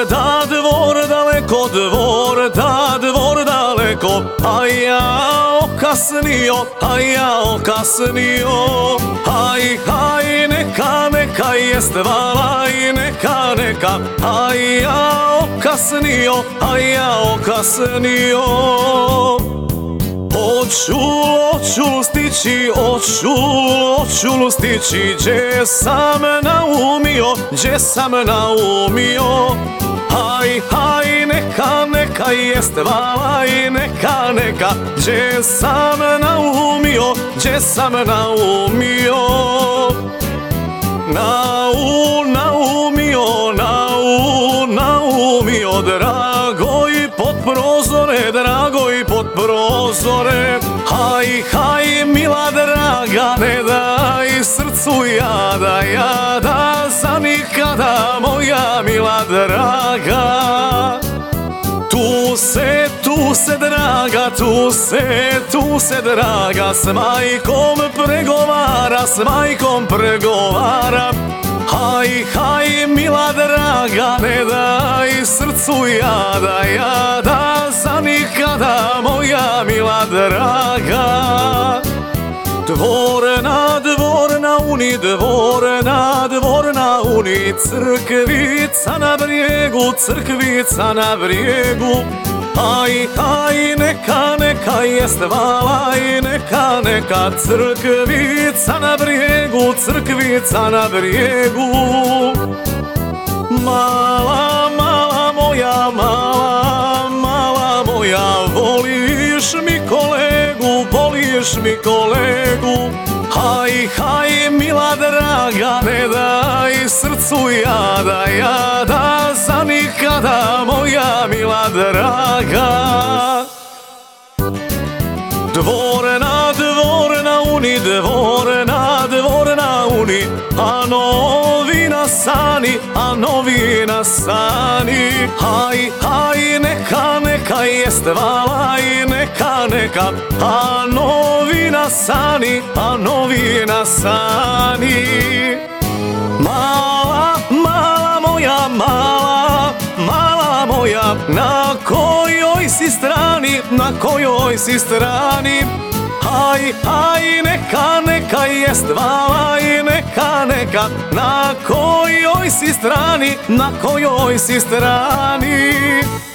dvor daleko, dvor daleko, a ja okasnio, haj, neka jest valaj, neka, a ja okasnio. Hoću stići, gdje sam naumio, haj, neka jest valaj, neka, gdje sam naumio, naumio, drago i pod prozore, haj, mila draga, ne daj srcu jada, za nikada, moja mila draga. Tu se draga, s majkom pregovara, haj, mila draga, ne daj srcu jada, za nikada, moja mila draga. Dvor na uni, crkvica na brijegu, haj, neka jest valaj, neka, crkvica na brijegu. Mala moja, voliš mi kolegu, haj, mila draga, ne daj srcu jada, za nikada, moja mila draga. Dvor na uni, a novi na sani, haj, neka jest valaj, neka, a novi na sani. Mala moja, na kojoj si strani, haj, neka jest valaj, neka, na kojoj si strani.